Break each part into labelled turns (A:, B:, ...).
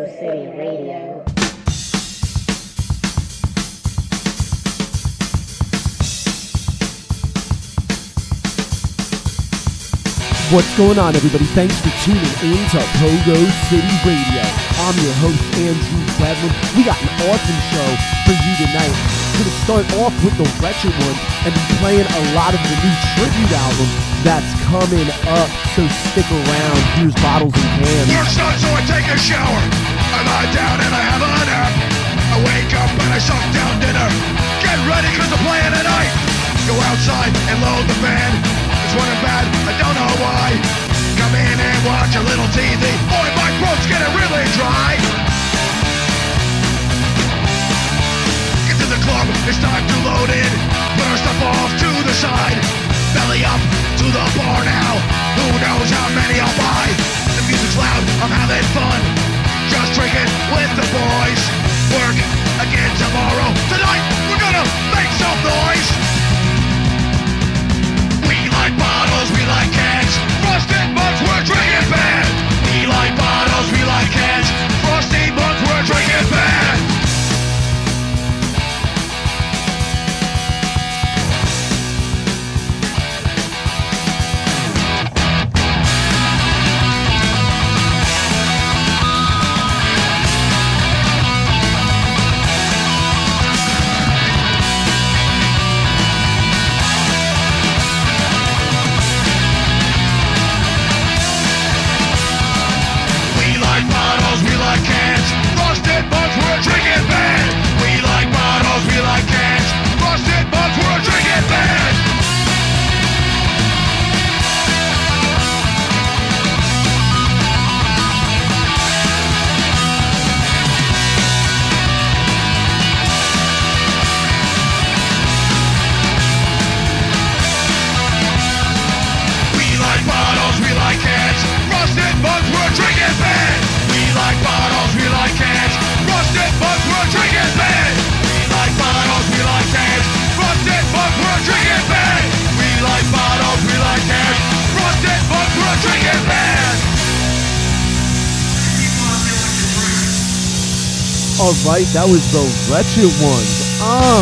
A: City Radio.
B: What's going on, everybody? Thanks for tuning in to Pogo City Radio. I'm your host, Andrew Bedlam. We got an awesome show for you tonight. We're going to start off with the Wretched One and be playing a lot of the new tribute album that's coming up, so stick around. Here's Bottles and Cans.
C: Work's done, so I take a shower. I lie down and I have a nap. I wake up and I suck down dinner. Get ready, cause I'm playing tonight. Go outside and load the fan. It's running bad, I don't know why. Come in and watch a little TV. Boy, my throat's getting really dry. Get to the club, it's time to load in. Put our stuff off to the side. Belly up to the bar now. Who knows how many I'll buy. The music's loud, I'm having fun. Just drinking with the boys. Work again tomorrow. Tonight, we're gonna make some noise. We like bottles, we like cans. Frosted mugs, we're drinking bad. We like bottles, we like cans. Frosted mugs, we're drinking bad.
B: Alright, that was the Wretched Ones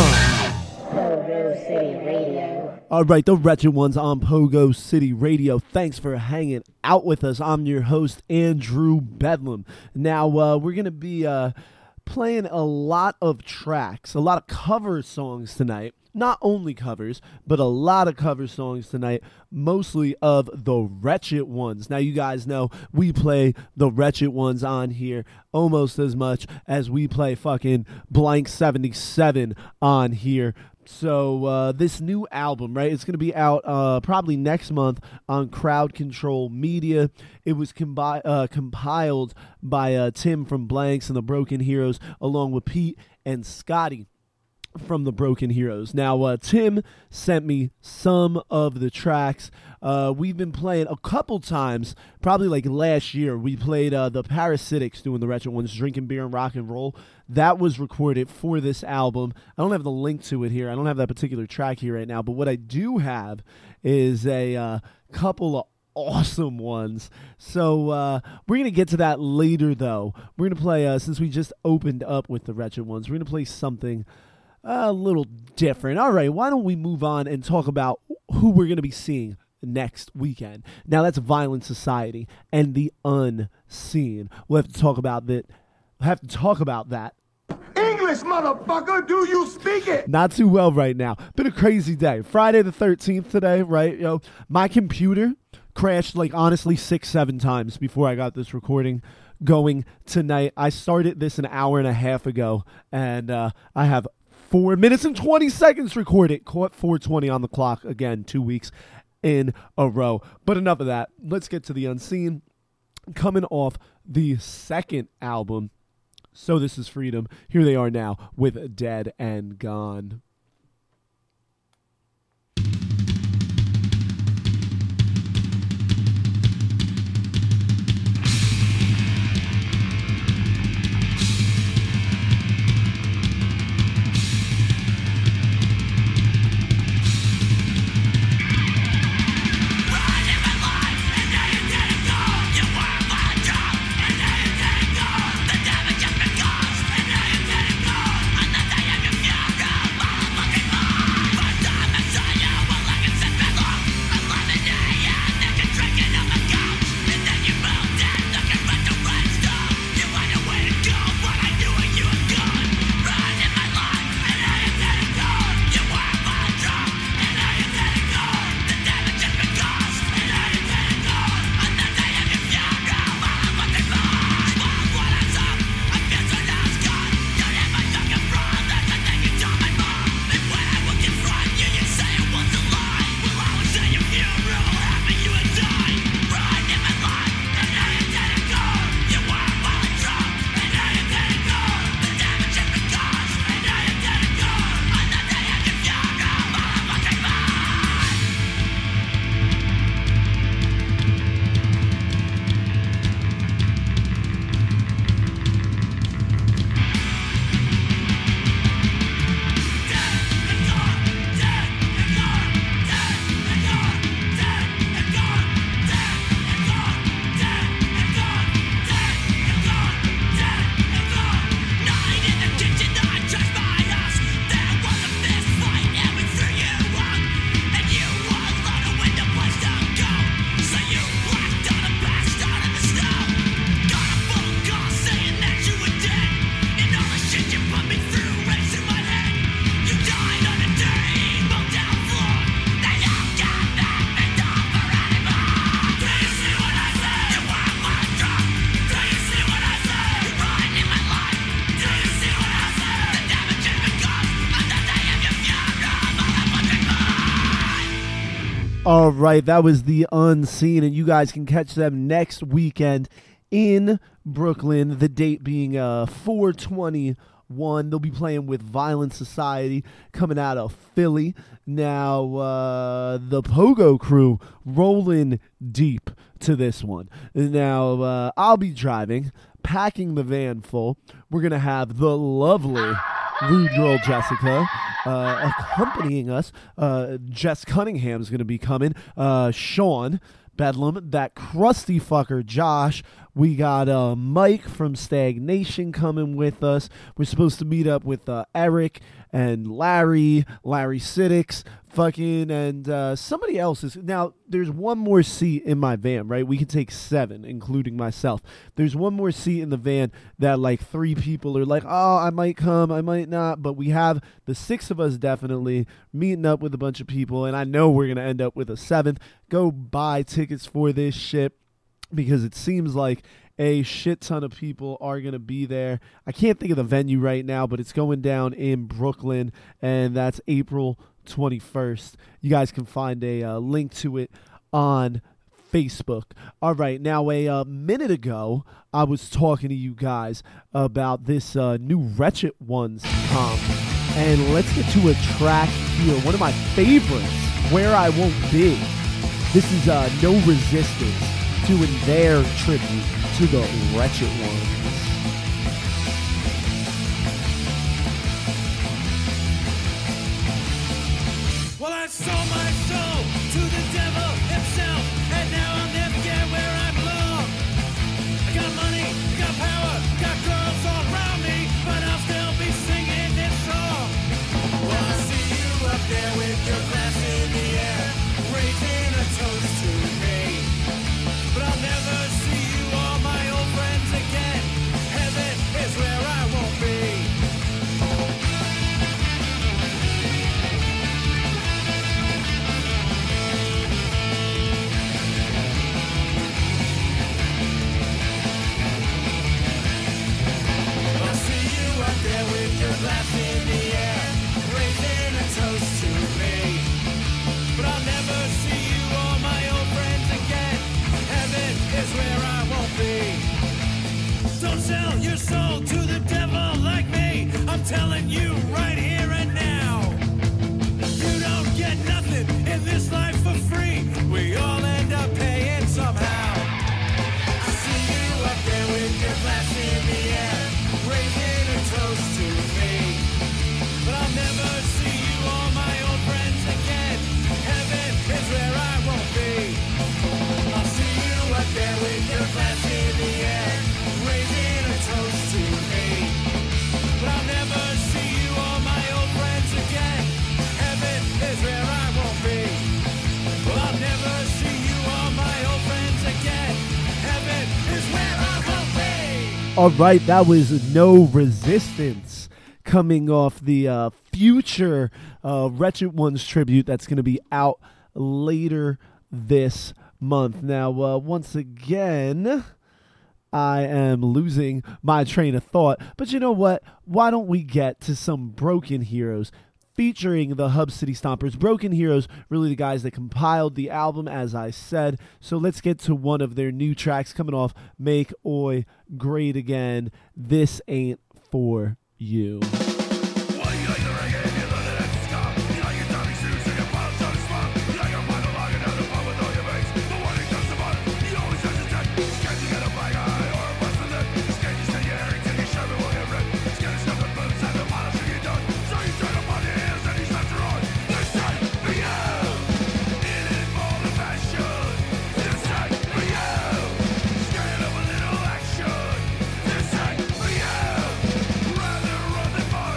A: Pogo City Radio.
B: Alright, the Wretched Ones on Pogo City Radio. Thanks for hanging out with us. I'm your host, Andrew Bedlam. Now, we're going to be playing a lot of tracks, a lot of cover songs tonight. Not only covers, but a lot of cover songs tonight, mostly of the Wretched Ones. Now, you guys know we play the Wretched Ones on here almost as much as we play fucking Blank 77 on here. So this new album, right, it's going to be out probably next month on Crowd Control Media. It was compiled by Tim from Blanks and the Broken Heroes, along with Pete and Scotty from the Broken Heroes. Now, Tim sent me some of the tracks. We've been playing a couple times, probably like last year. We played the Parasitics doing the Wretched Ones, Drinking Beer and Rock and Roll. That was recorded for this album. I don't have the link to it here. I don't have that particular track here right now, but what I do have is a couple of awesome ones. So we're going to get to that later, though. We're going to play, since we just opened up with the Wretched Ones, we're going to play something a little different. All right, why don't we move on and talk about who we're going to be seeing next weekend. Now, that's Violent Society and the Unseen. We'll have to talk about that.
C: English, motherfucker, do you speak it?
B: Not too well right now. Been a crazy day. Friday the 13th today, right? My computer crashed like honestly 6-7 times before I got this recording going tonight. I started this an hour and a half ago, and I have 4 minutes and 20 seconds recorded. Caught 4:20 on the clock again, 2 weeks in a row. But enough of that. Let's get to the Unseen. Coming off the second album, So This Is Freedom. Here they are now with Dead and Gone.
D: The
B: All right, that was The Unseen, and you guys can catch them next weekend in Brooklyn, the date being 4/21. They'll be playing with Violent Society coming out of Philly. Now, the Pogo crew rolling deep to this one. Now, I'll be driving, packing the van full. We're going to have the lovely Rude Girl Jessica accompanying us. Jess Cunningham's going to be coming. Sean Bedlam, that crusty fucker Josh. We got Mike from Stagnation coming with us. We're supposed to meet up with Eric and Larry Siddix, fucking, and somebody else is. Now, there's one more seat in my van, right? We can take 7, including myself. There's one more seat in the van that like 3 people are like, oh, I might come, I might not. But we have the 6 of us definitely meeting up with a bunch of people, and I know we're going to end up with a 7th. Go buy tickets for this shit, because it seems like a shit ton of people are going to be there. I can't think of the venue right now, but it's going down in Brooklyn, and that's April 21st. You guys can find a link to it on Facebook. All right, now a minute ago, I was talking to you guys about this new Wretched Ones comp, and let's get to a track here, one of my favorites, Where I Won't Be. This is No Resistance, doing their tribute to the Wretched Ones.
D: Well, I sold my soul to the devil himself, and now I'll never get where I belong. I got money, got power, got girls all around me, but I'll still be singing this song. Well, I see you up there with your glass in the air, raising a toast to me. But I'll never see you, all my old friends again. Heaven is where I won't be. I'll see you up there with your glass in the air, raising a toast to me. But I'll never see you, all my old friends again. Heaven is where I won't be. Don't sell your soul to the devil like me. I'm telling you right here and now. You don't get nothing in this life for free. We all end up paying somehow. I see you up there with your glass in the air, raising a toast to me. But I'll never see you, all my old friends again. Heaven is where I won't be. I'll see you up there with your glass in the air, raising a toast to me. But I'll never see you, all my old friends again. Heaven is where I won't be. Well, I'll never see you, all my old friends again. Heaven is where I won't be.
B: All right, that was No Resistance, coming off the future Wretched Ones tribute that's going to be out later this month. Now, once again, I am losing my train of thought, but you know what? Why don't we get to some Broken Heroes featuring the Hub City Stompers? Broken Heroes, really the guys that compiled the album, as I said. So let's get to one of their new tracks coming off Make Oi Great Again. This Ain't For You.
C: Rather run than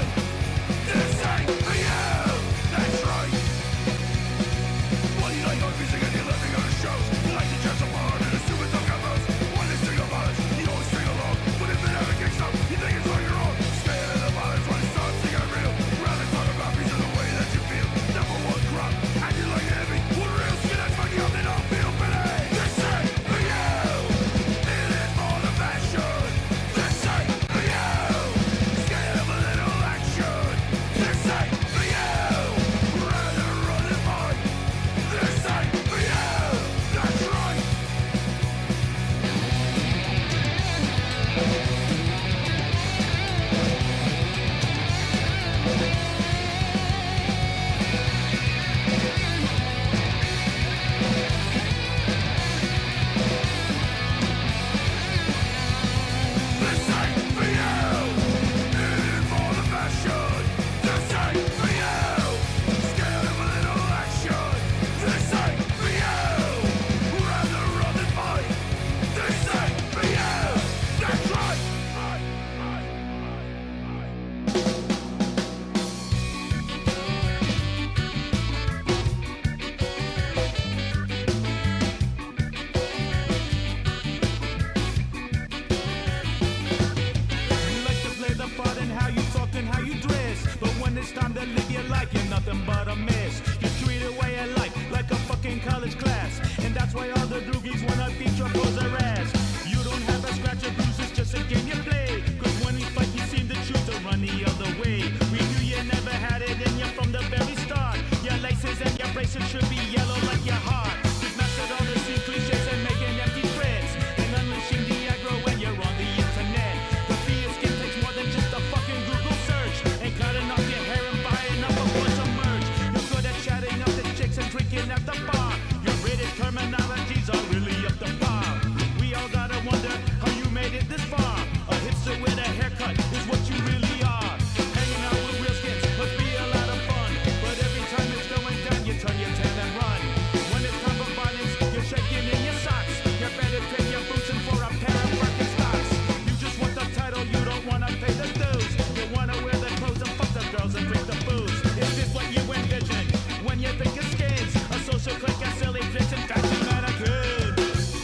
D: like you're nothing but a miss. You treat away at life like a fucking college class. And that's why all the droogies wanna feature pose their ass. You don't have a scratch or bruise, it's just a game you play. Cause when you fight, you seem to choose to run the other way. We knew you never had it in you from the very start. Your laces and your bracelets should be yellow like your heart. You've mastered all the same cliches and making empty threats. And unleashing the aggro when you're on the internet. To be a skin takes more than just a fucking Google search. And cutting off your hair and buying up a bunch of merch. You're good at chatting up the chicks and drinking at the bar. Your rated terminologies are really up to par. We all gotta wonder how you made it this far. A hipster with a haircut is what you really are. Hanging out with real skits must be a lot of fun. But every time it's going down, you turn your tail and run. When it's time for violence, you're shaking in your socks. You better take your boots in for a pair of Birkenstocks. You just want the title, you don't wanna pay the dues. You wanna wear the clothes and fuck the girls and drink the booze. Is this what you envision when you think of skins? A social clique and silly flicks and fashion mannequins.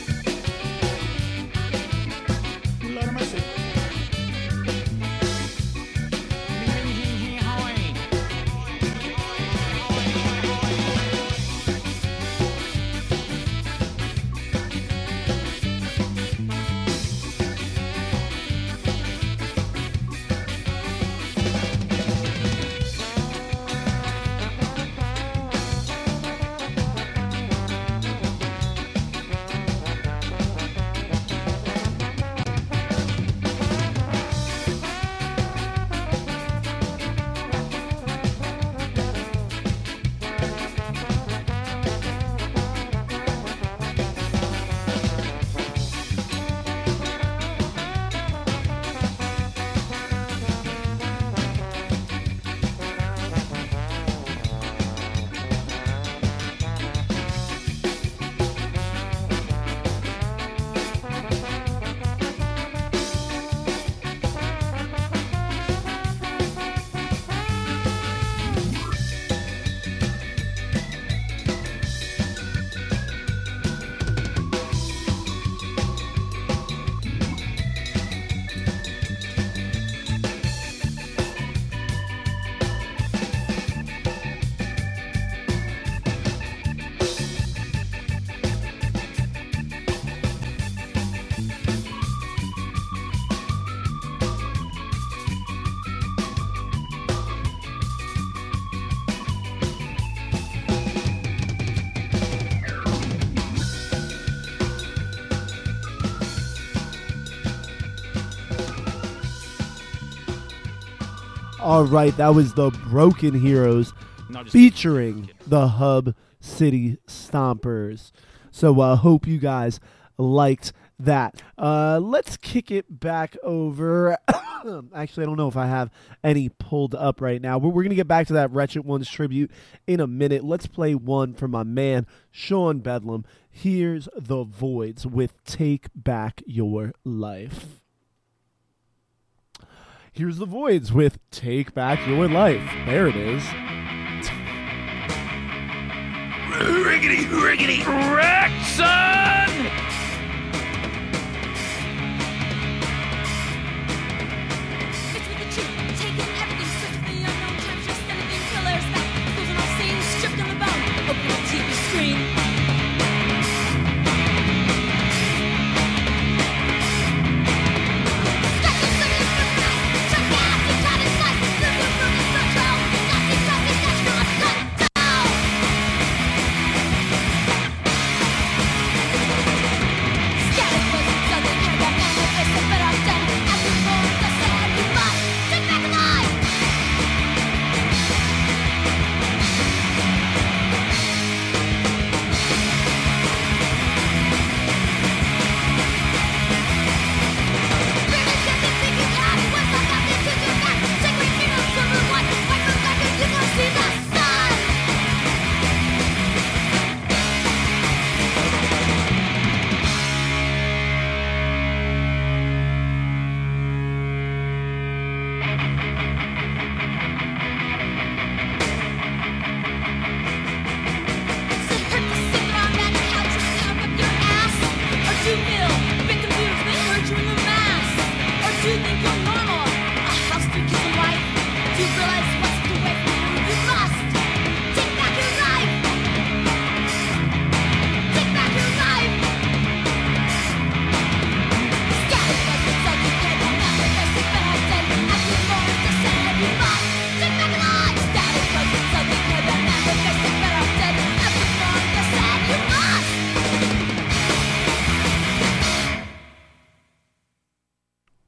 D: Lord of mercy.
B: All right, that was the Broken Heroes
D: No, just
B: featuring the Hub City Stompers. So hope you guys liked that. Let's kick it back over. Actually, I don't know if I have any pulled up right now. We're going to get back to that Wretched Ones tribute in a minute. Let's play one for my man, Sean Bedlam. Here's the Voids with Take Back Your Life. Here's the Voids with Take Back Your Life. There it is.
C: Riggedy, riggedy, wreck, son!
E: It's with the truth, taking everything, search for the unknown, times just anything, killers, that losing all scenes, stripped on the bone, open the TV screen.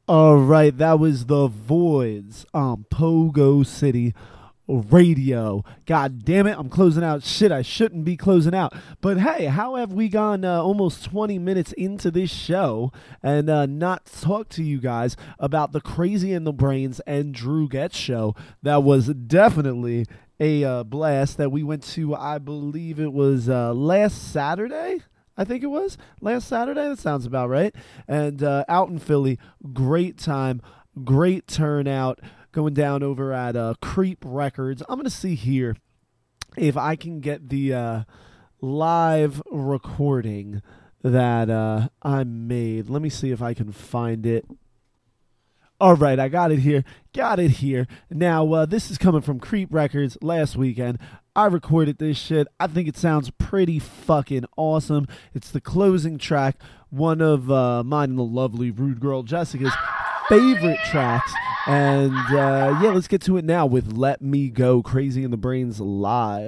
B: All right, that was The Voids on Pogo City Radio. God damn it, I'm closing out shit I shouldn't be closing out. But hey, how have we gone almost 20 minutes into this show and not talked to you guys about the Crazy in the Brains and Drew Getz show? That was definitely a blast that we went to. I believe it was last Saturday. I think it was last Saturday. That sounds about right. And out in Philly, great time, great turnout. Going down over at Creep Records. I'm going to see here if I can get the live recording that I made. Let me see if I can find it. All right, I got it here. Now, this is coming from Creep Records last weekend. I recorded this shit. I think it sounds pretty fucking awesome. It's the closing track, one of mine and the lovely Rude Girl Jessica's favorite tracks. And yeah, let's get to it now with Let Me Go, Crazy in the Brains live.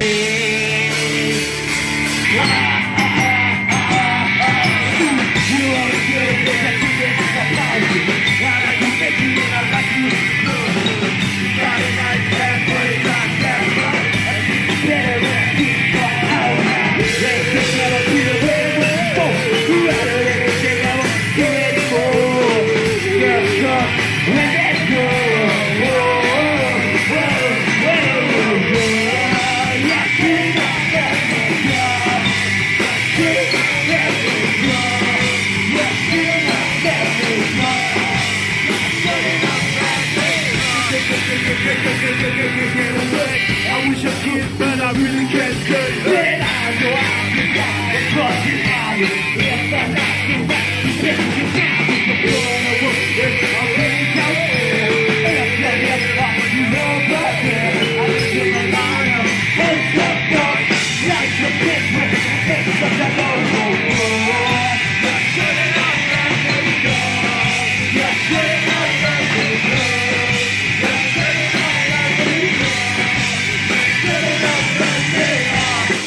D: I wish I could, but I really can't stay. Then I go out and down and fucking out. If I'm not the right, you can't get down. It's a blow in the world, it's already down. And I tell you know about it. I live in a line of what's up, dog? Life's a business, it's such a low. You're good enough, let me go. You're good enough, let me go. You're good enough, let me go. Good enough, let me go.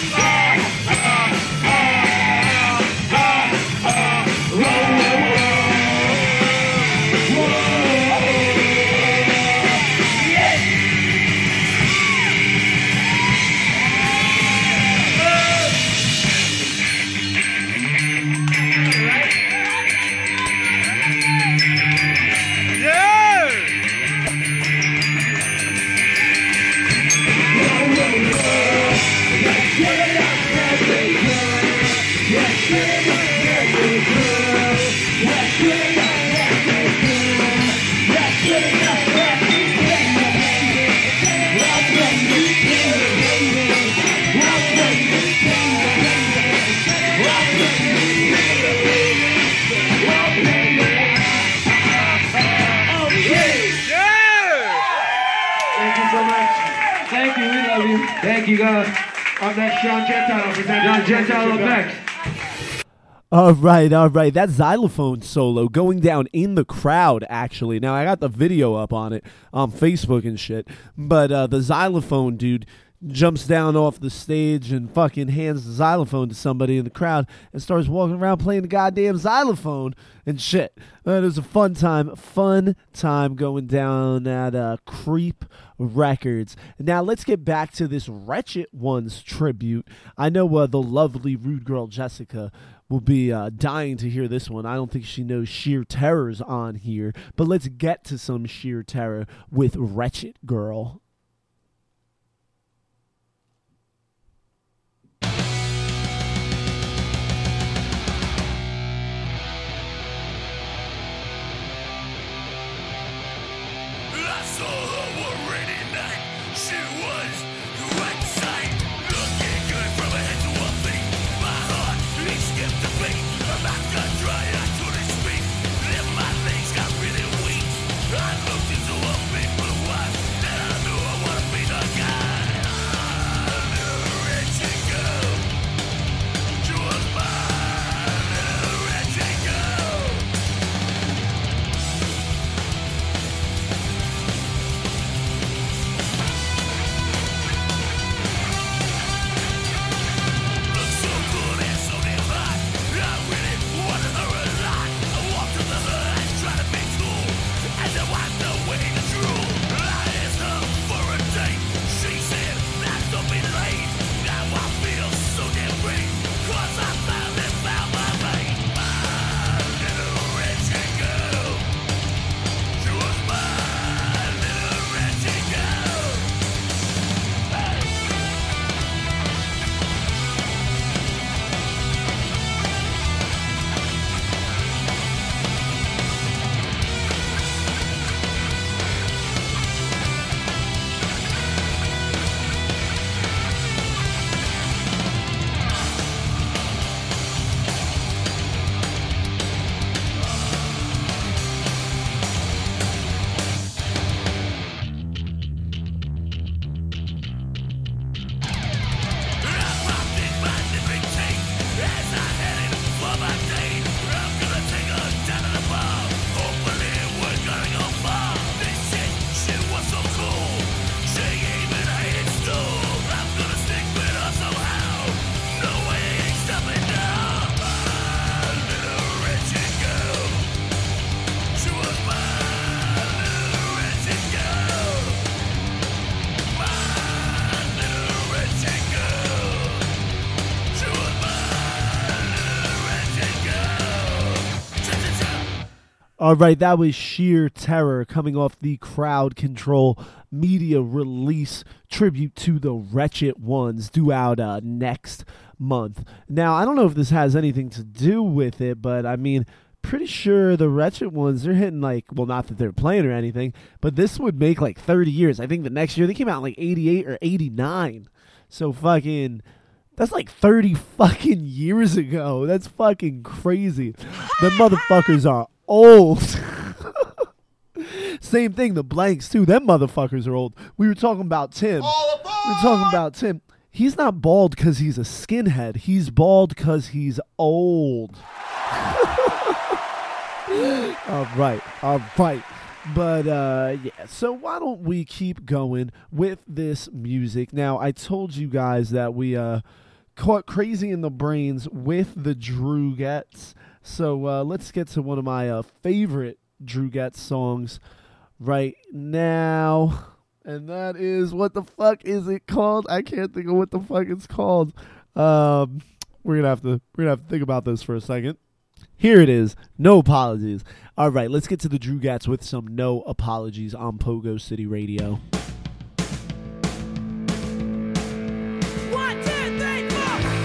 F: Thank you, we love you. Thank you, guys. Up next, John Gentile. John Gentile up next.
B: All right. That xylophone solo going down in the crowd, actually. Now, I got the video up on it on Facebook and shit, but the xylophone dude jumps down off the stage and fucking hands the xylophone to somebody in the crowd and starts walking around playing the goddamn xylophone and shit. It was a fun time going down at Creep Records. Now let's get back to this Wretched Ones tribute. I know the lovely Rude Girl Jessica will be dying to hear this one. I don't think she knows Sheer Terror's on here, but let's get to some Sheer Terror with Wretched Girl.
D: I saw her one rainy night. She was right side, looking good from her head to her feet. My heart, it skipped a beat. My mouth got dry, I couldn't speak. Then my legs got really weak. I looked into her big blue eyes, and I knew I wanna be the guy. I knew wretched girl. She was mine, little wretched girl.
B: All right, that was Sheer Terror coming off the Crowd Control media release tribute to the Wretched Ones, due out next month. Now, I don't know if this has anything to do with it, but I mean, pretty sure the Wretched Ones, they're hitting like, well, not that they're playing or anything, but this would make like 30 years. I think the next year they came out in like 88 or 89. So fucking, that's like 30 fucking years ago. That's fucking crazy. The motherfuckers are old. Same thing, the Blanks too. Them motherfuckers are old. We were talking about Tim. He's not bald because he's a skinhead. He's bald because he's old. All right. But, yeah, so why don't we keep going with this music? Now, I told you guys that we caught Crazy in the Brains with the Droogettes. So let's get to one of my favorite Droogettes songs right now. And that is, what the fuck is it called? I can't think of what the fuck it's called. We're gonna have to think about this for a second. Here it is. No Apologies. All right, let's get to the Droogettes with some No Apologies on Pogo City Radio.
D: 1, 2, 3, 4.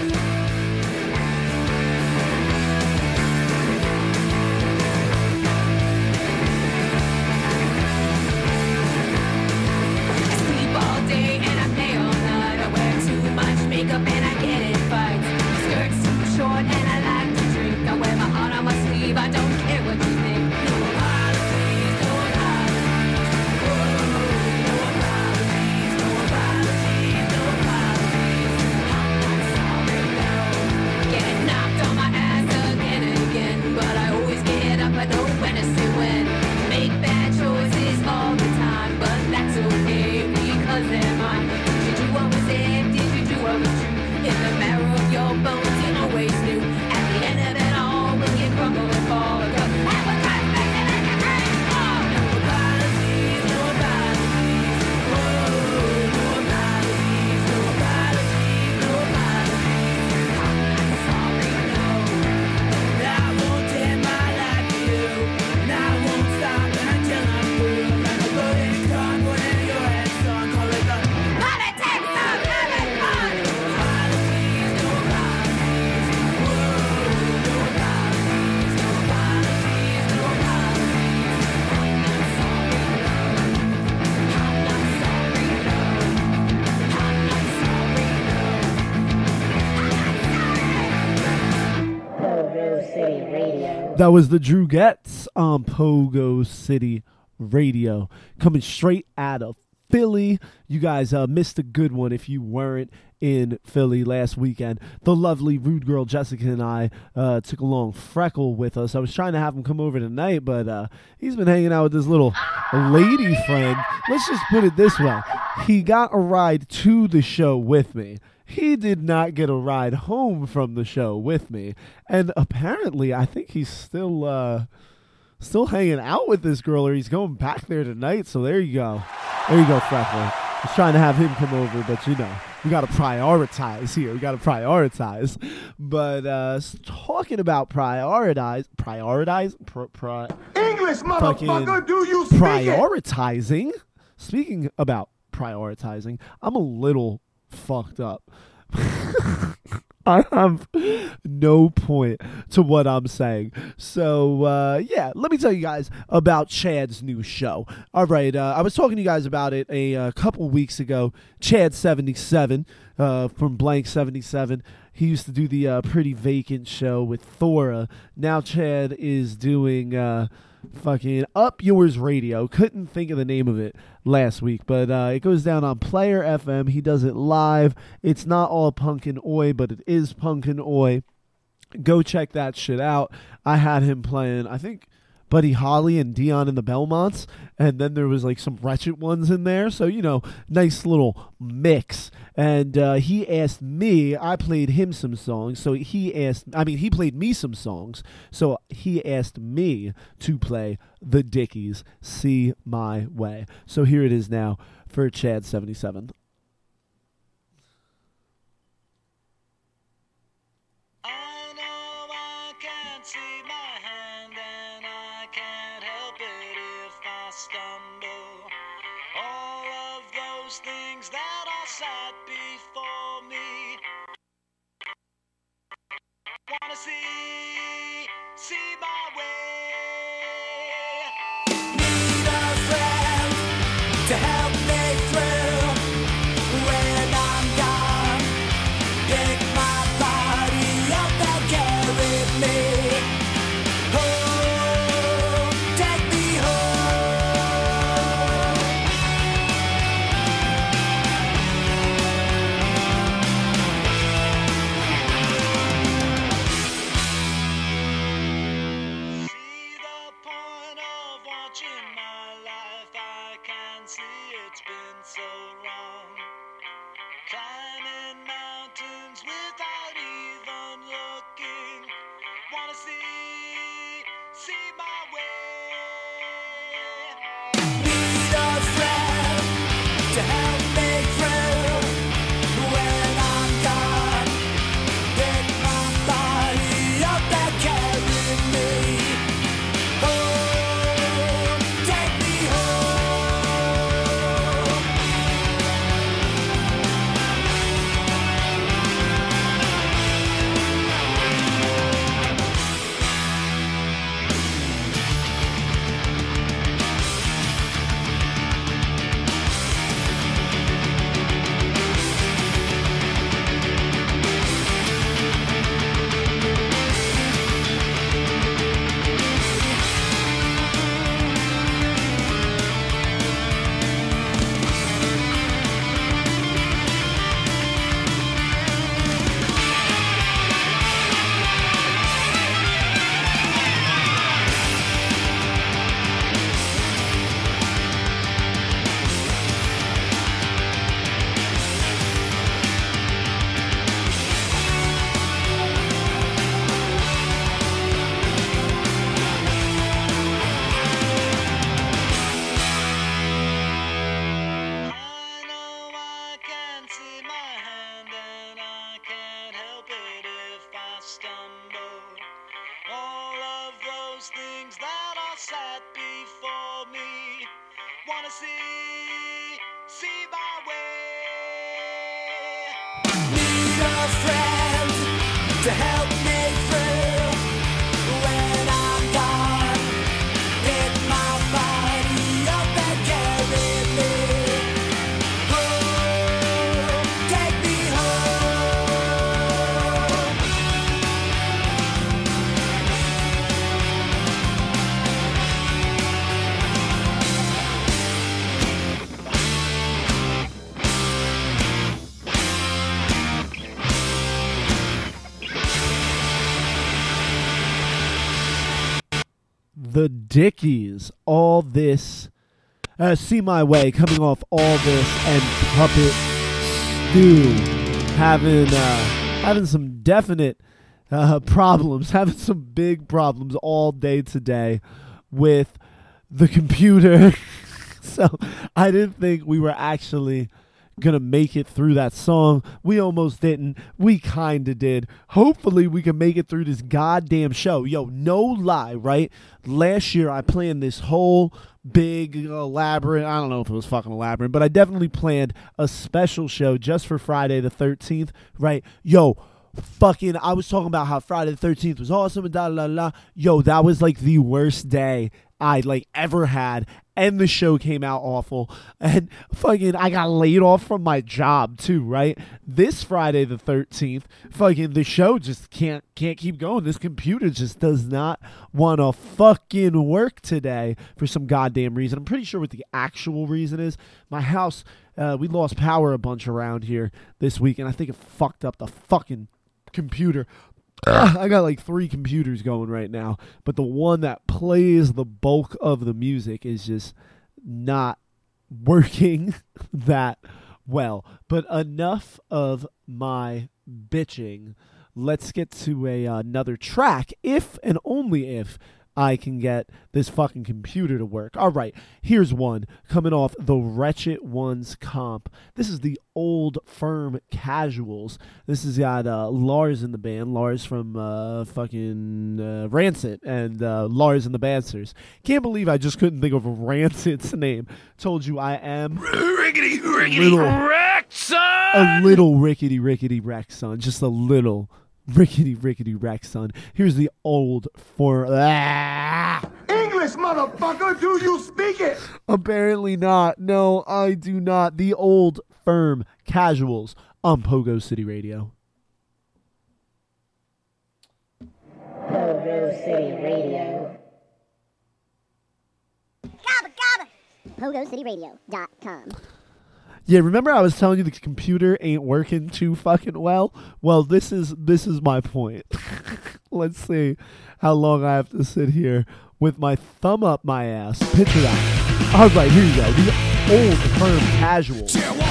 D: I sleep all day and I play all night. I wear too much makeup and I get in fights. My skirt's too short and I like to drink. I wear my heart on my sleeve. I don't care what you think. No apologies, no apologies. No apologies, no apologies, no apologies. I'm sorry, no. Get knocked on my ass again and again, but I always get up. I know when to say when. Make bad choices all the time, but that's okay because they're mine. Did you always say? Did you do what was true? In the marrow of your bones, you always knew. At the end of it all, when you crumble and fall, because I was trying to make it like a great fall. No apologies, no apologies. Oh, no apologies, no apologies, no apologies. I'm sorry, no. I won't take my life for you, and I won't stop until I'm through. Like a loaded gun, whatever your head's on, call it the politics of having fun. No apologies, no apologies. Oh, no apologies, no apologies, no apologies. I'm sorry, no. I'm not sorry, no.
A: Pogo City Radio.
B: That was the Droogettes on Pogo City Radio, coming straight out of Philly. You guys missed a good one if you weren't in Philly last weekend. The lovely Rude Girl Jessica and I took along Freckle with us. I was trying to have him come over tonight, but he's been hanging out with his little lady friend. Let's just put it this way. He got a ride to the show with me. He did not get a ride home from the show with me. And apparently, I think he's still hanging out with this girl, or he's going back there tonight. So there you go. There you go, Freckle. I was trying to have him come over, but you know, we got to prioritize here. We got to prioritize. But talking about prioritize,
C: English,
B: fucking
C: motherfucker, do you speak it?
B: prioritizing. Speaking about prioritizing, I'm a little fucked up. I have no point to what I'm saying. So, yeah, let me tell you guys about Chad's new show. All right, I was talking to you guys about it a couple weeks ago. Chad77 from Blank 77. He used to do the Pretty Vacant show with Thora. Now Chad is doing fucking Up Yours Radio. Couldn't think of the name of it last week, but it goes down on Player FM. He does it live. It's not all Punkin' Oi, but it is Punkin' Oi. Go check that shit out. I had him playing, I think, Buddy Holly and Dion and the Belmonts, and then there was like some Wretched Ones in there, so you know, nice little mix. And he asked me, I played him some songs, so he played me some songs, so he asked me to play the Dickies, See My Way. So here it is now for Chad77.
D: I know I can't see my hand and I can't stumble. All of those things that are sat before me. Wanna see my way. Need a friend to help me through when I'm gone. Pick my body up and carry me. Home, take me See the point of watching my life. I can see it's been so long. Climbing mountains without even looking. Wanna see my way. Need a friend to help me through when I'm gone. Pick my body up and carry me. Home, take me home. I know I can see my hand and I can't help it if I stumble. All of those things that are sat before me. Wanna see my way. Need a friend to help me through when I'm gone. Pick my body up and carry me. Home, take me home.
B: The Dickies, all this, See My Way, coming off All This and Puppet Stew, having some definite problems, having some big problems all day today with the computer. So I didn't think we were actually gonna make it through that song. We almost didn't. We kinda did. Hopefully we can make it through this goddamn show. Yo, no lie, right? Last year I planned this whole big elaborate, I don't know if it was fucking elaborate, but I definitely planned a special show just for Friday the 13th, right? Yo, fucking, I was talking about how Friday the 13th was awesome and da la la. Yo, that was like the worst day I like ever had, and the show came out awful, and fucking I got laid off from my job too, right? This Friday the 13th, fucking the show just can't keep going. This computer just does not want to fucking work today for some goddamn reason. I'm pretty sure what the actual reason is. My house, we lost power a bunch around here this week, and I think it fucked up the fucking computer. I got like 3 computers going right now, but the one that plays the bulk of the music is just not working that well. But enough of my bitching. Let's get to another track, if and only if I can get this fucking computer to work. All right, here's one coming off the Wretched Ones comp. This is the Old Firm Casuals. This has got Lars in the band. Lars from fucking Rancid and Lars and the Bansers. Can't believe I just couldn't think of Rancid's name. Told you I am
C: Rickety
B: wreck, son! A little rickety wreck, son. Just a little rickety wreck, son. Here's the Old Firm.
C: English, motherfucker, do you speak it?
B: Apparently not. No, I do not. The Old Firm Casuals on Pogo City Radio.
A: Pogo City Radio.
G: Gabba gabba. PogoCityRadio.com.
B: Yeah, remember I was telling you the computer ain't working too fucking well? Well, this is my point. Let's see how long I have to sit here with my thumb up my ass. Picture that. All right, here you go. The Old Firm Casuals.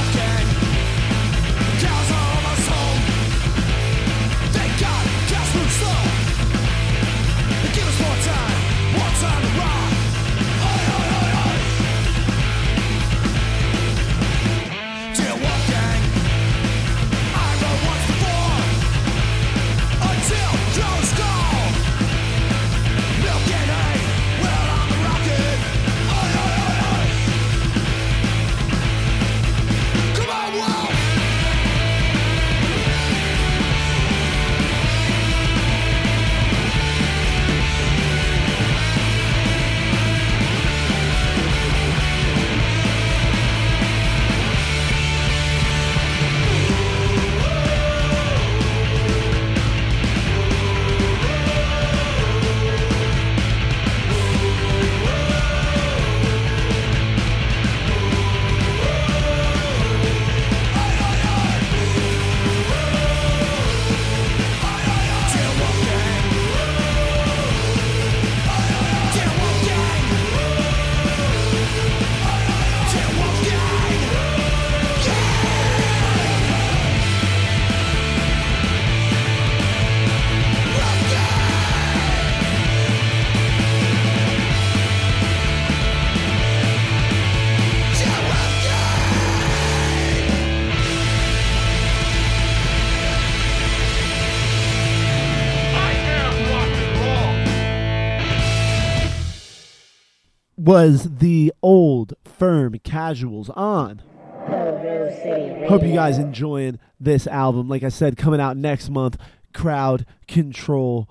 B: Was the Old Firm Casuals on
A: Pogo City Radio.
B: Hope you guys enjoying this album. Like I said, coming out next month. Crowd Control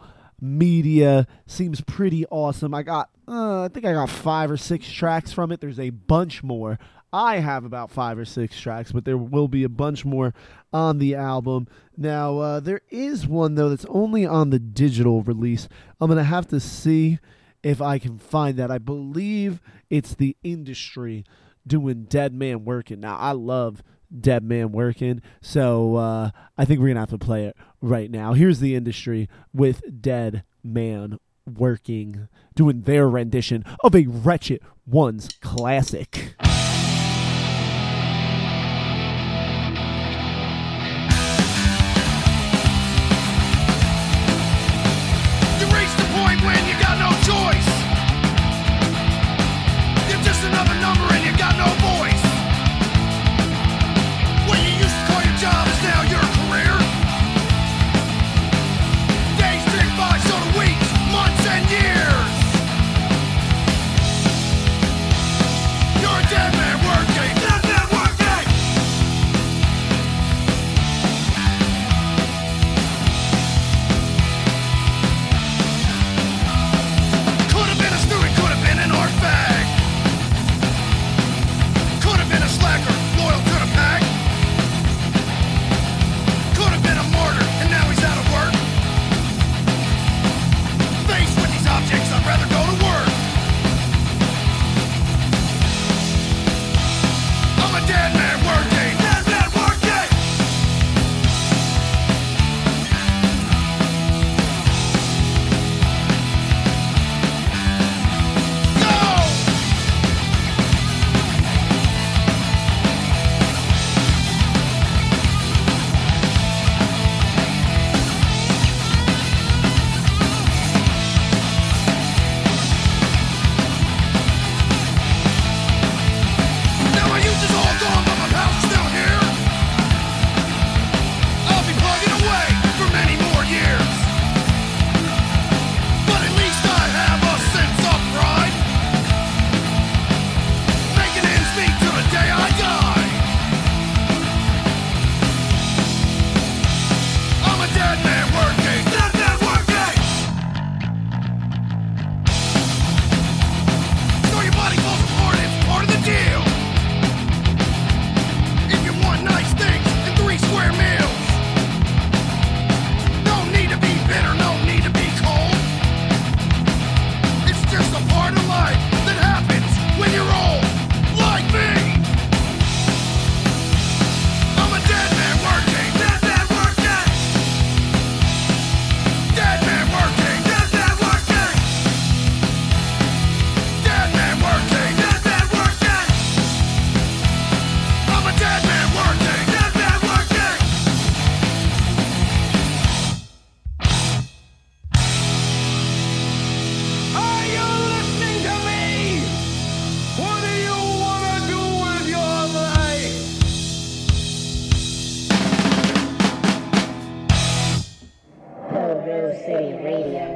B: Media. Seems pretty awesome. I think I got 5 or 6 tracks from it. There's a bunch more. I have about 5 or 6 tracks, but there will be a bunch more on the album. Now, there is one, though, that's only on the digital release. I'm going to have to see if I can find that. I believe it's The Industry doing Dead Man Working. Now, I love Dead Man Working, so I think we're going to have to play it right now. Here's The Industry with Dead Man Working, doing their rendition of a Wretched Ones classic.
C: You reach the point when you got no choice. You're just another number and you got no voice. What you used to call your job is now your career. Days tick by, so do weeks, months and years. You're a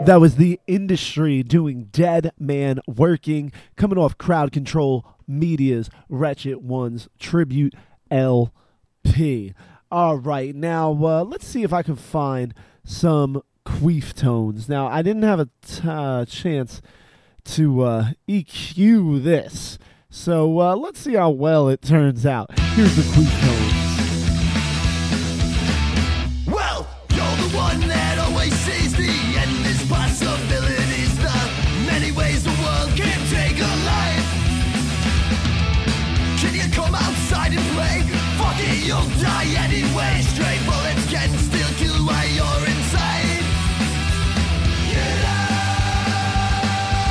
B: That was The Industry doing Dead Man Working, coming off Crowd Control Media's Wretched Ones Tribute LP. All right, now let's see if I can find some queef tones. Now, I didn't have a chance to EQ this, so let's see how well it turns out. Here's the queef tones.
C: Well, you're the one that always sees the endless possibilities, the many ways the world can take a life. Can you come outside and play? Fuck it, you'll die anyway. Stray bullets can still kill while you're inside. Get out,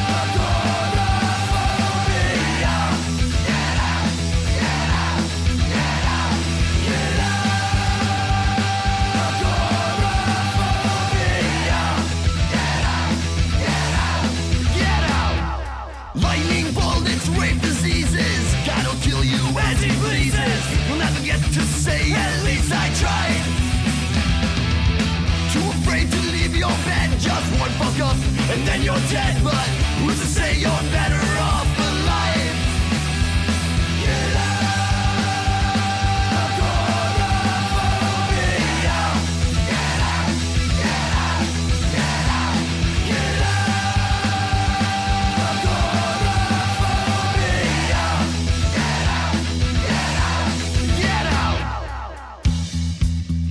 C: agoraphobia. Get out, get out, get out, get out, agoraphobia. Get out, get out, get out. Lightning bullets, rape diseases, God will kill you as he pleases. You'll never get to say, at least I tried. Too afraid to leave your bed, just one fuck up and then you're dead. But who's to say you're better off alive? Get out, agoraphobia. Get out, get out, get out, get out, agoraphobia. Get out, get out, get out.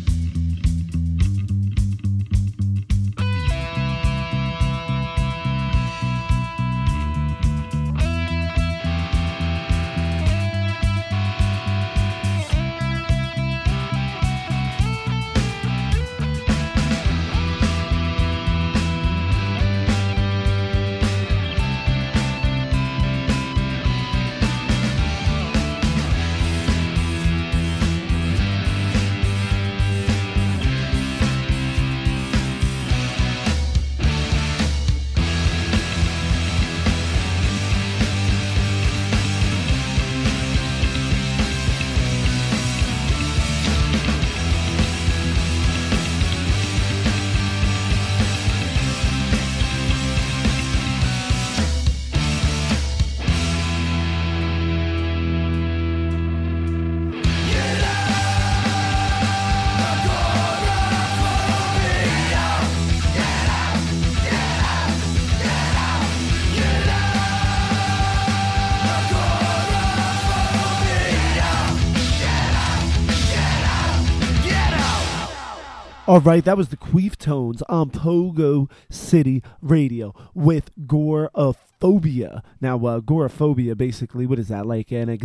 B: All right, that was the Queef Tones on Pogo City Radio with Goraphobia. Now, Goraphobia, basically, what is that? Like an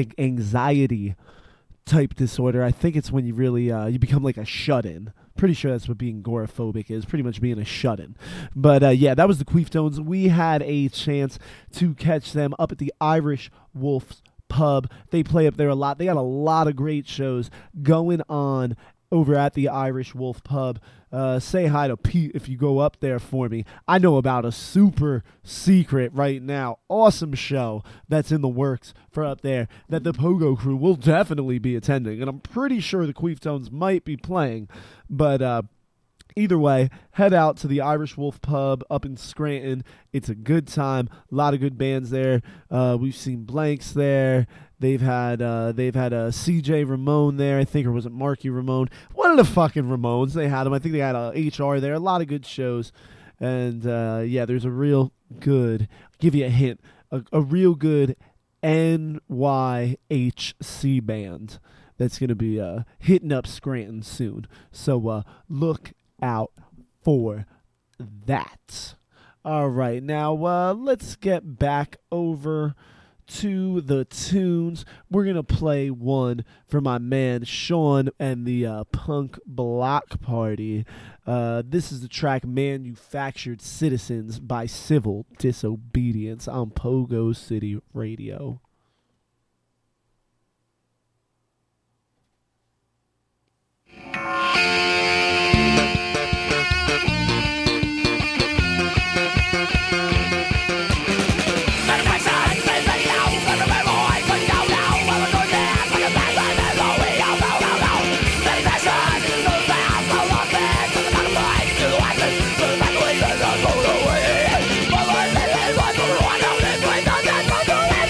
B: anxiety type disorder. I think it's when you really, you become like a shut-in. Pretty sure that's what being agoraphobic is, pretty much being a shut-in. But, yeah, that was the Queef Tones. We had a chance to catch them up at the Irish Wolf's Pub. They play up there a lot. They got a lot of great shows going on over at the Irish Wolf Pub. Say hi to Pete if you go up there for me. I know about a super secret right now, awesome show that's in the works for up there that the Pogo crew will definitely be attending, and I'm pretty sure the Queef Tones might be playing, but either way, head out to the Irish Wolf Pub up in Scranton. It's a good time. A lot of good bands there. We've seen Blanks there. They've had CJ Ramone there, I think, or was it Marky Ramone? One of the fucking Ramones. They had him. I think they had HR there. A lot of good shows. And, yeah, there's a real good, I'll give you a hint, a real good NYHC band that's going to be hitting up Scranton soon. So look out for that. All right, now let's get back over to the tunes. We're going to play one for my man Sean and the Punk Block Party. This is the track Manufactured Citizens by Civil Disobedience on Pogo City Radio.
C: Manufactured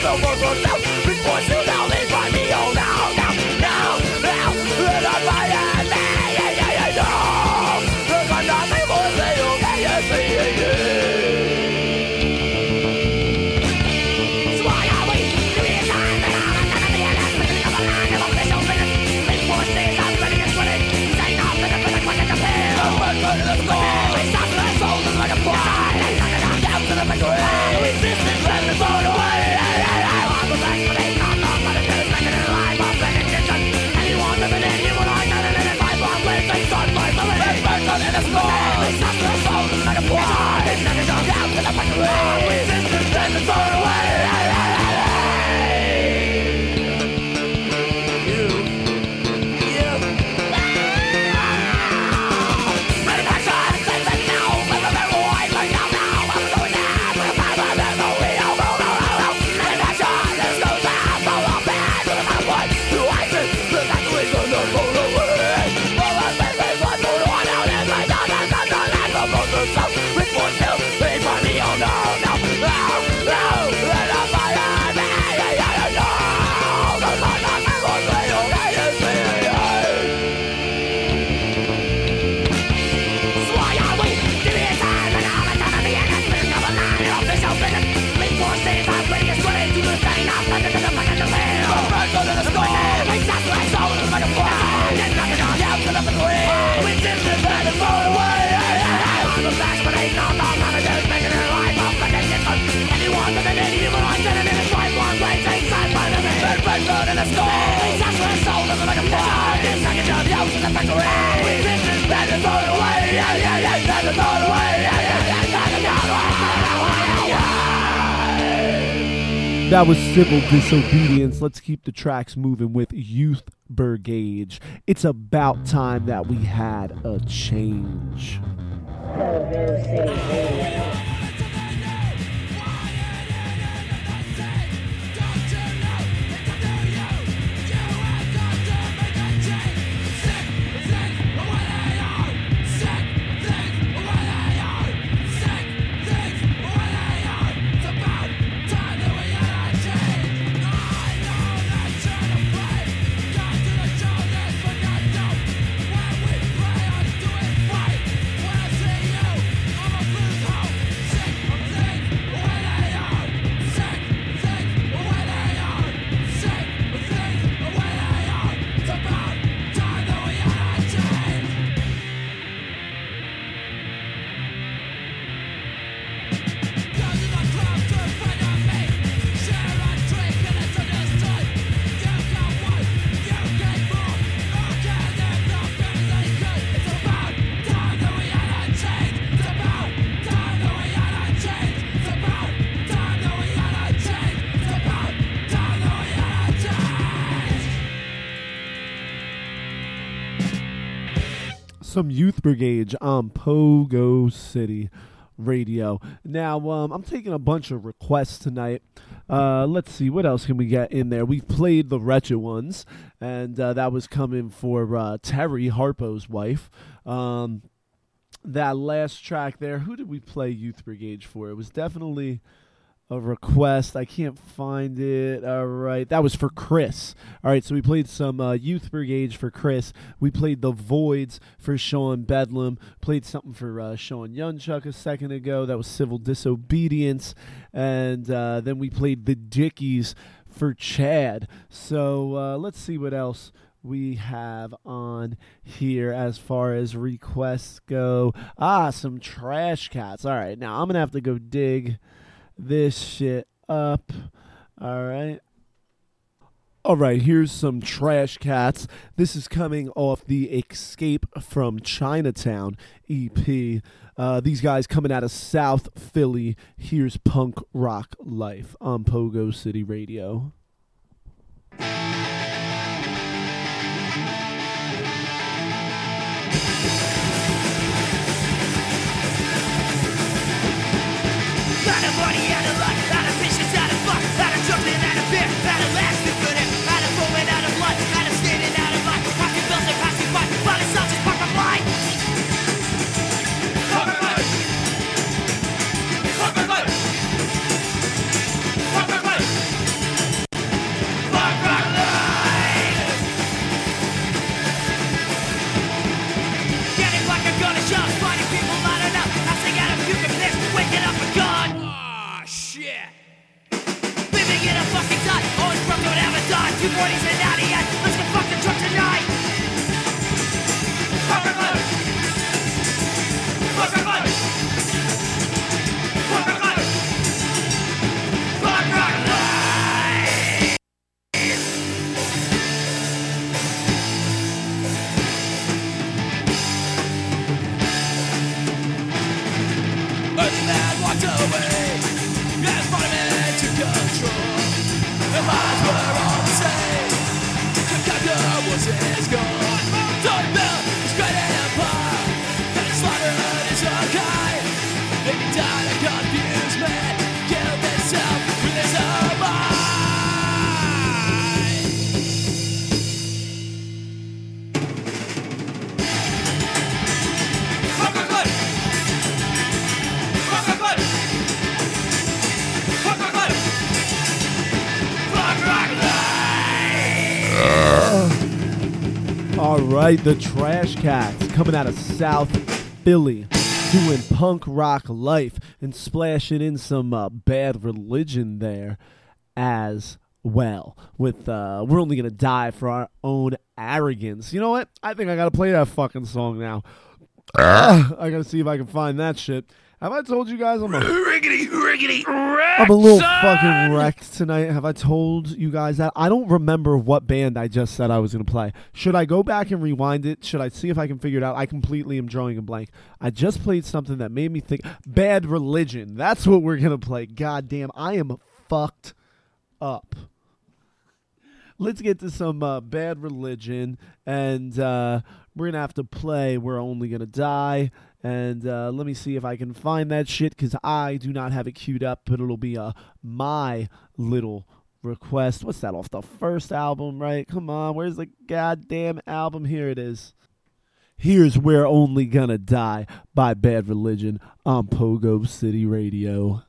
B: That was Civil Disobedience. Let's keep the tracks moving with Youth Brigade. It's about time that we had a change.
A: Pogo City Radio.
B: Some Youth Brigade on Pogo City Radio. Now, I'm taking a bunch of requests tonight. Let's see, what else can we get in there? We've played the Wretched Ones, and that was coming for Terry, Harpo's wife. That last track there, who did we play Youth Brigade for? It was definitely a request. I can't find it. All right. That was for Chris. All right. So we played some Youth Brigade for Chris. We played the Voids for Sean Bedlam. Played something for Sean Yunchuk a second ago. That was Civil Disobedience. And then we played the Dickies for Chad. So let's see what else we have on here as far as requests go. Some Trash Cats. All right. Now I'm going to have to go dig this shit up. All right. Here's some Trash Cats. This is coming off the Escape from Chinatown EP. These guys coming out of South Philly. Here's Punk Rock Life on Pogo City Radio.
D: 240s and out of yet. Let's get fucking drunk tonight. Fuck our club. Fuck our club. Fuck our club. Fuck our club. Earthman walked away as Spider-Man took control. Their minds were all the same. The conquer was his goal. Don't build his great empire and slaughtered his own kind. They died a confused man, killed himself with his own mind. Fuck our club. Fuck our club. Fuck our club. Fuck our club.
B: All right, the Trash Cats coming out of South Philly, doing punk rock life and splashing in some Bad Religion there as well. With We're Only Gonna Die for Our Own Arrogance. You know what? I think I gotta play that fucking song now. I gotta see if I can find that shit. Have I told you guys I'm a little fucking wrecked tonight? Have I told you guys that? I don't remember what band I just said I was going to play. Should I go back and rewind it? Should I see if I can figure it out? I completely am drawing a blank. I just played something that made me think. Bad Religion. That's what we're going to play. God damn, I am fucked up. Let's get to some Bad Religion, and we're going to have to play We're Only Gonna Die. And let me see if I can find that shit, because I do not have it queued up, but it'll be my little request. What's that, off the first album, right? Come on, where's the goddamn album? Here it is. Here's We're Only Gonna Die by Bad Religion on Pogo City Radio.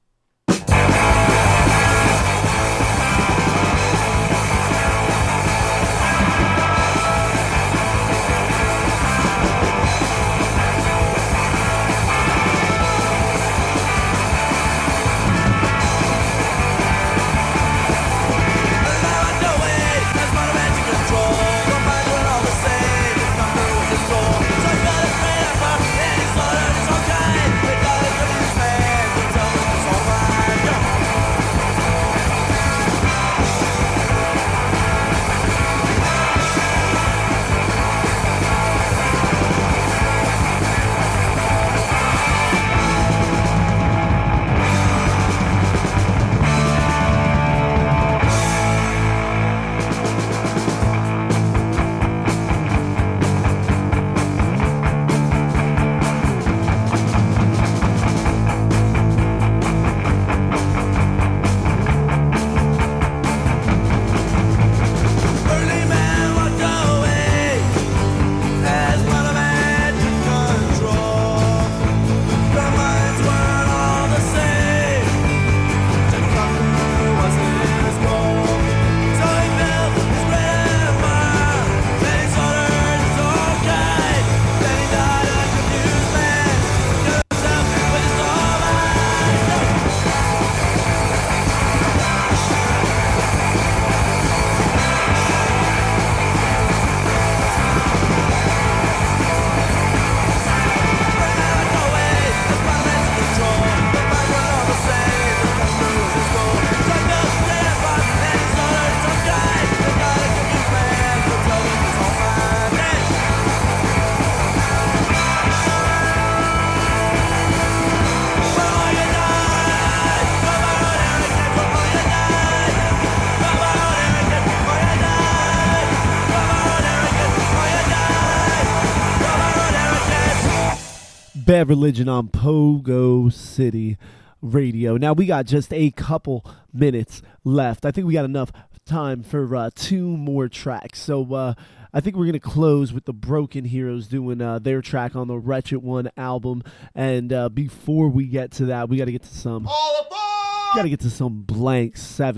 B: Bad Religion on Pogo City Radio. Now, we got just a couple minutes left. I think we got enough time for two more tracks. So I think we're going to close with the Broken Heroes doing their track on the Wretched One album. And before we get to that, we got to get to some... Got to get to some Blank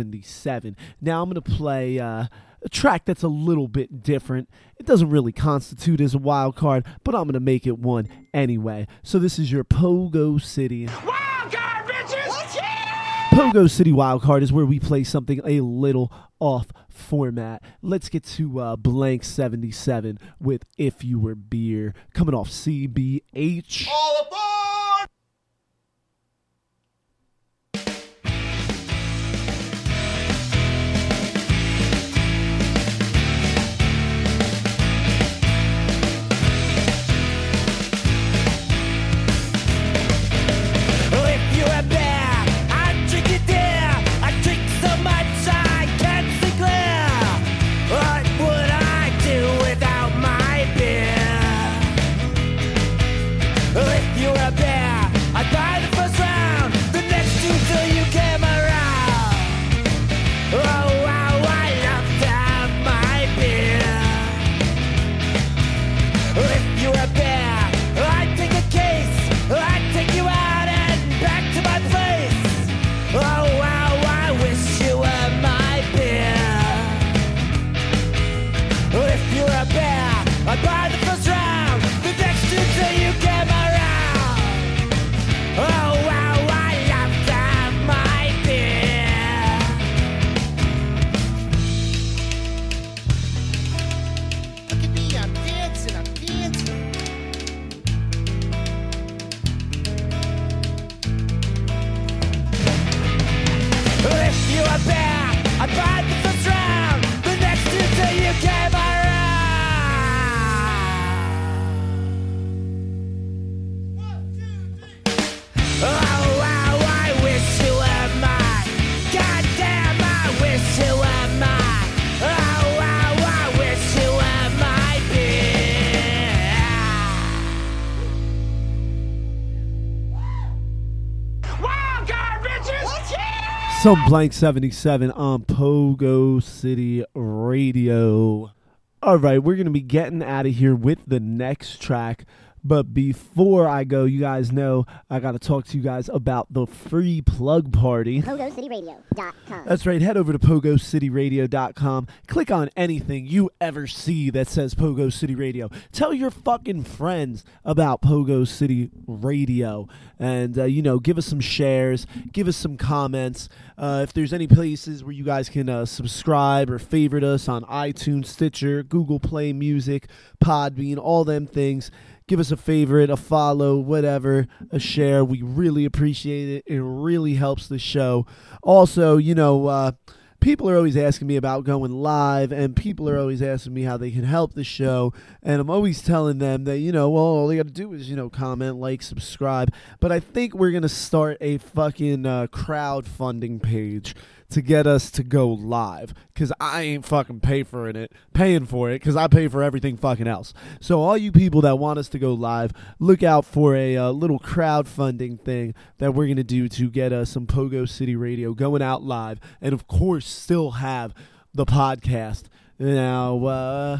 B: 77. Now, I'm going to play... a track that's a little bit different. It doesn't really constitute as a wild card, but I'm going to make it one anyway. So this is your Pogo City
D: Wild card, bitches!
B: Pogo City Wildcard is where we play something a little off format. Let's get to Blank 77 with If You Were Beer, coming off CBH.
C: All aboard!
D: If you were bear, I'd drink it there. I'd drink so much I can't see clear. What would I do without my beer? If you were a bear, I'd buy the first round, the next two till you came around. Oh wow, I love to have my beer. If you were a bear, I'd take a case, I'd take you out and back to my place. Oh wow, I wish you were my beer. If you were a bear, I'd buy the first round, the next two till you came around. Oh wow, I love to have my beer. Look at me, I'm dancing, I'm dancing. If you were a bear, I'd buy the first round, the next two till you came around. Oh wow, I wish you were mine. Goddamn, I wish you were mine. Oh wow, I wish you were my beer. Wild card, bitches!
B: Some Blank 77 on Pogo City Radio. All right, we're going to be getting out of here with the next track. But before I go, you guys know I got to talk to you guys about the free plug party.
G: PogoCityRadio.com.
B: That's right. Head over to PogoCityRadio.com. Click on anything you ever see that says Pogo City Radio. Tell your fucking friends about Pogo City Radio. And, give us some shares. Give us some comments. If there's any places where you guys can subscribe or favorite us on iTunes, Stitcher, Google Play Music, Podbean, all them things. Give us a favorite, a follow, whatever, a share. We really appreciate it. It really helps the show. Also, people are always asking me about going live, and people are always asking me how they can help the show. And I'm always telling them that, all they got to do is, comment, like, subscribe. But I think we're going to start a fucking crowdfunding page to get us to go live, because I ain't fucking paying for it, because I pay for everything fucking else. So all you people that want us to go live, look out for a little crowdfunding thing that we're going to do to get us some Pogo City Radio going out live, and of course still have the podcast. Now,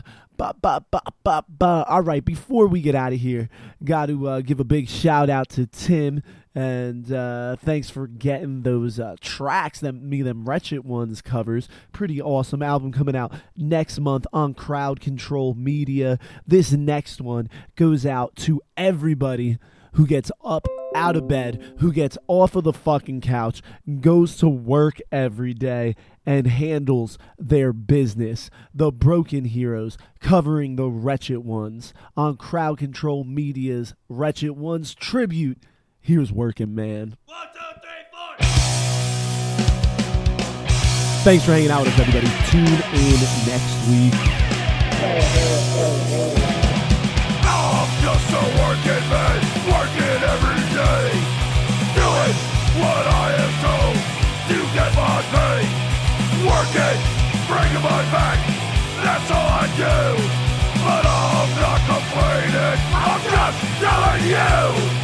B: all right, before we get out of here, got to give a big shout out to Tim. And thanks for getting those tracks that them Wretched Ones covers. Pretty awesome album coming out next month on Crowd Control Media. This next one goes out to everybody who gets up out of bed, who gets off of the fucking couch, goes to work every day, and handles their business. The Broken Heroes covering the Wretched Ones on Crowd Control Media's Wretched Ones tribute. Here's Working Man.
C: 1, 2, 3, 4.
B: Thanks for hanging out with us, everybody. Tune in next week.
C: I'm just a working man, working every day, doing what I am told to get my pay. Working, bringing my back, that's all I do. But I'm not complaining, I'm just telling you.